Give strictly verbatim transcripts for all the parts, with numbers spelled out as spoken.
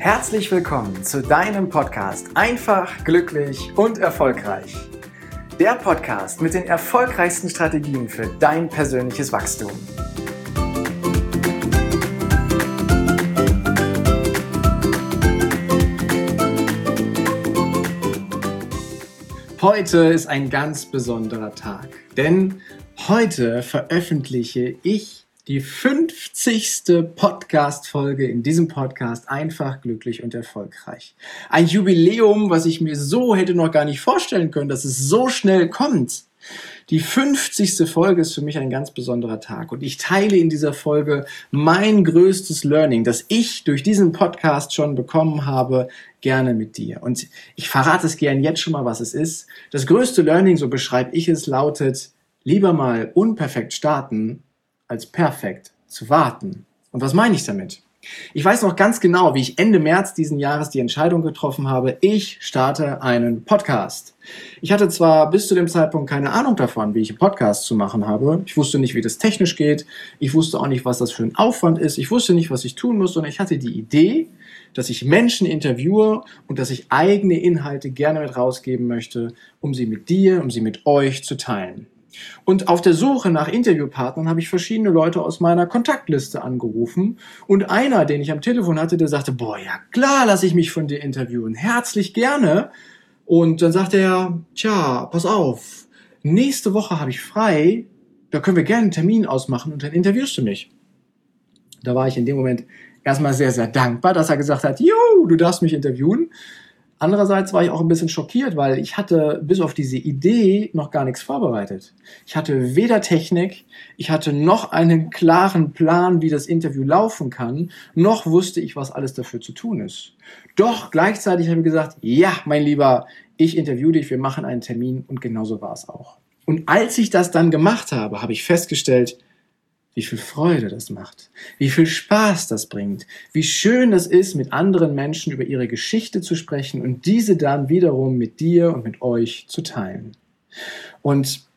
Herzlich willkommen zu deinem Podcast Einfach, glücklich und erfolgreich. Der Podcast mit den erfolgreichsten Strategien für dein persönliches Wachstum. Heute ist ein ganz besonderer Tag, denn heute veröffentliche ich die fünfzigste Podcast-Folge in diesem Podcast Einfach, glücklich und erfolgreich. Ein Jubiläum, was ich mir so hätte noch gar nicht vorstellen können, dass es so schnell kommt. Die fünfzigste Folge ist für mich ein ganz besonderer Tag und ich teile in dieser Folge mein größtes Learning, das ich durch diesen Podcast schon bekommen habe, gerne mit dir. Und ich verrate es gern jetzt schon mal, was es ist. Das größte Learning, so beschreibe ich es, lautet: lieber mal unperfekt starten, als perfekt zu warten. Und was meine ich damit? Ich weiß noch ganz genau, wie ich Ende März diesen Jahres die Entscheidung getroffen habe, ich starte einen Podcast. Ich hatte zwar bis zu dem Zeitpunkt keine Ahnung davon, wie ich einen Podcast zu machen habe. Ich wusste nicht, wie das technisch geht. Ich wusste auch nicht, was das für ein Aufwand ist. Ich wusste nicht, was ich tun muss, sondern ich hatte die Idee, dass ich Menschen interviewe und dass ich eigene Inhalte gerne mit rausgeben möchte, um sie mit dir, um sie mit euch zu teilen. Und auf der Suche nach Interviewpartnern habe ich verschiedene Leute aus meiner Kontaktliste angerufen und einer, den ich am Telefon hatte, der sagte, boah, ja klar, lasse ich mich von dir interviewen, herzlich gerne. Und dann sagte er, tja, pass auf, nächste Woche habe ich frei, da können wir gerne einen Termin ausmachen und dann interviewst du mich. Da war ich in dem Moment erstmal sehr, sehr dankbar, dass er gesagt hat, jo, du darfst mich interviewen. Andererseits war ich auch ein bisschen schockiert, weil ich hatte bis auf diese Idee noch gar nichts vorbereitet. Ich hatte weder Technik, ich hatte noch einen klaren Plan, wie das Interview laufen kann, noch wusste ich, was alles dafür zu tun ist. Doch gleichzeitig habe ich gesagt, ja, mein Lieber, ich interview dich, wir machen einen Termin, und genauso war es auch. Und als ich das dann gemacht habe, habe ich festgestellt, wie viel Freude das macht, wie viel Spaß das bringt, wie schön es ist, mit anderen Menschen über ihre Geschichte zu sprechen und diese dann wiederum mit dir und mit euch zu teilen. Und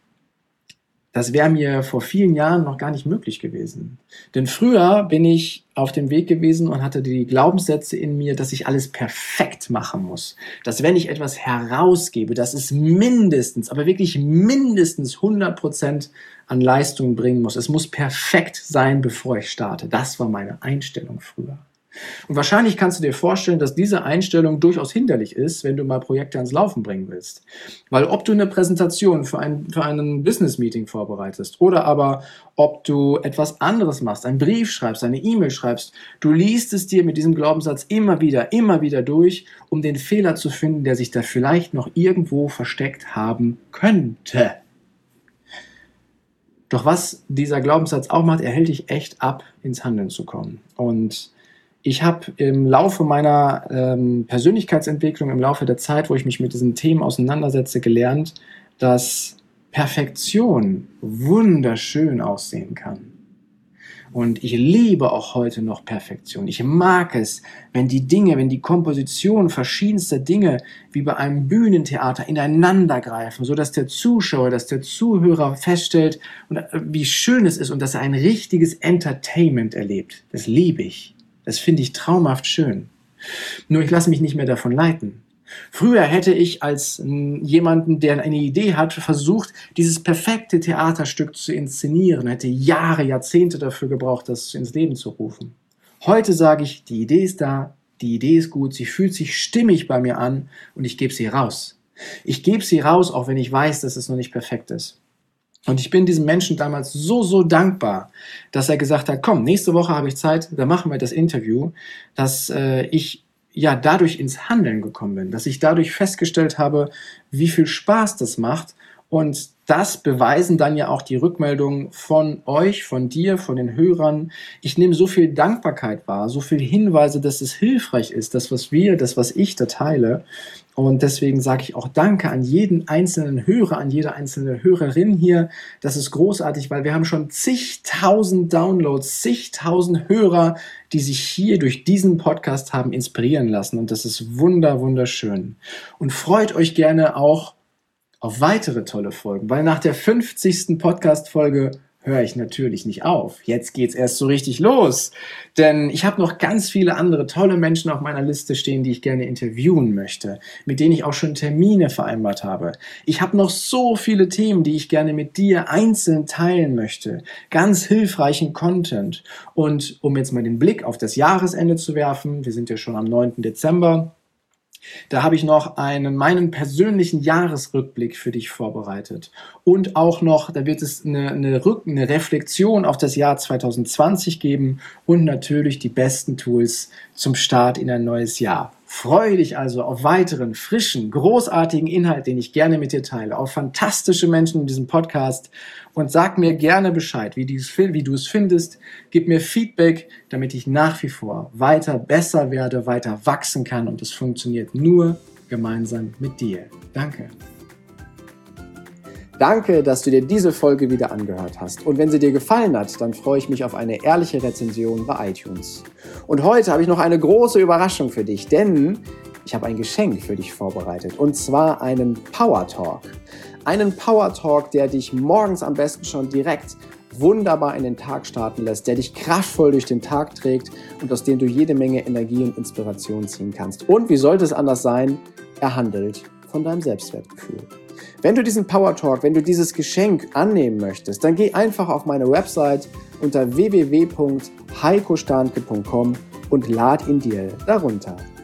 das wäre mir vor vielen Jahren noch gar nicht möglich gewesen. Denn früher bin ich auf dem Weg gewesen und hatte die Glaubenssätze in mir, dass ich alles perfekt machen muss. Dass wenn ich etwas herausgebe, dass es mindestens, aber wirklich mindestens hundert Prozent an Leistung bringen muss. Es muss perfekt sein, bevor ich starte. Das war meine Einstellung früher. Und wahrscheinlich kannst du dir vorstellen, dass diese Einstellung durchaus hinderlich ist, wenn du mal Projekte ans Laufen bringen willst. Weil ob du eine Präsentation für ein, für einen Business-Meeting vorbereitest oder aber ob du etwas anderes machst, einen Brief schreibst, eine E-Mail schreibst, du liest es dir mit diesem Glaubenssatz immer wieder, immer wieder durch, um den Fehler zu finden, der sich da vielleicht noch irgendwo versteckt haben könnte. Doch was dieser Glaubenssatz auch macht, er hält dich echt ab, ins Handeln zu kommen. Und ich habe im Laufe meiner ähm, Persönlichkeitsentwicklung, im Laufe der Zeit, wo ich mich mit diesen Themen auseinandersetze, gelernt, dass Perfektion wunderschön aussehen kann. Und ich liebe auch heute noch Perfektion. Ich mag es, wenn die Dinge, wenn die Kompositionen verschiedenster Dinge wie bei einem Bühnentheater ineinander greifen, so dass der Zuschauer, dass der Zuhörer feststellt, wie schön es ist und dass er ein richtiges Entertainment erlebt. Das liebe ich. Das finde ich traumhaft schön. Nur ich lasse mich nicht mehr davon leiten. Früher hätte ich als jemanden, der eine Idee hat, versucht, dieses perfekte Theaterstück zu inszenieren, hätte Jahre, Jahrzehnte dafür gebraucht, das ins Leben zu rufen. Heute sage ich, die Idee ist da, die Idee ist gut, sie fühlt sich stimmig bei mir an und ich gebe sie raus. Ich gebe sie raus, auch wenn ich weiß, dass es noch nicht perfekt ist. Und ich bin diesem Menschen damals so, so dankbar, dass er gesagt hat, komm, nächste Woche habe ich Zeit, da machen wir das Interview, dass äh, ich ja dadurch ins Handeln gekommen bin, dass ich dadurch festgestellt habe, wie viel Spaß das macht. Und das beweisen dann ja auch die Rückmeldungen von euch, von dir, von den Hörern. Ich nehme so viel Dankbarkeit wahr, so viele Hinweise, dass es hilfreich ist, das, was wir, das, was ich da teile. Und deswegen sage ich auch Danke an jeden einzelnen Hörer, an jede einzelne Hörerin hier. Das ist großartig, weil wir haben schon zigtausend Downloads, zigtausend Hörer, die sich hier durch diesen Podcast haben inspirieren lassen. Und das ist wunder, wunderschön. Und freut euch gerne auch auf weitere tolle Folgen, weil nach der fünfzigsten Podcast-Folge höre ich natürlich nicht auf. Jetzt geht's erst so richtig los. Denn ich habe noch ganz viele andere tolle Menschen auf meiner Liste stehen, die ich gerne interviewen möchte, mit denen ich auch schon Termine vereinbart habe. Ich habe noch so viele Themen, die ich gerne mit dir einzeln teilen möchte. Ganz hilfreichen Content. Und um jetzt mal den Blick auf das Jahresende zu werfen, wir sind ja schon am neunten Dezember, da habe ich noch einen, meinen persönlichen Jahresrückblick für dich vorbereitet. Und auch noch, da wird es eine, eine, Rück-, eine Reflexion auf das Jahr zwanzig zwanzig geben und natürlich die besten Tools zum Start in ein neues Jahr. Freue dich also auf weiteren, frischen, großartigen Inhalt, den ich gerne mit dir teile, auf fantastische Menschen in diesem Podcast und sag mir gerne Bescheid, wie, dies, wie du es findest. Gib mir Feedback, damit ich nach wie vor weiter besser werde, weiter wachsen kann und es funktioniert nur gemeinsam mit dir. Danke. Danke, dass du dir diese Folge wieder angehört hast. Und wenn sie dir gefallen hat, dann freue ich mich auf eine ehrliche Rezension bei iTunes. Und heute habe ich noch eine große Überraschung für dich, denn ich habe ein Geschenk für dich vorbereitet. Und zwar einen Power Talk. Einen Power Talk, der dich morgens am besten schon direkt wunderbar in den Tag starten lässt, der dich kraftvoll durch den Tag trägt und aus dem du jede Menge Energie und Inspiration ziehen kannst. Und wie sollte es anders sein? Er handelt von deinem Selbstwertgefühl. Wenn du diesen Power Talk, wenn du dieses Geschenk annehmen möchtest, dann geh einfach auf meine Website unter w w w punkt heiko starnke punkt com und lad ihn dir darunter.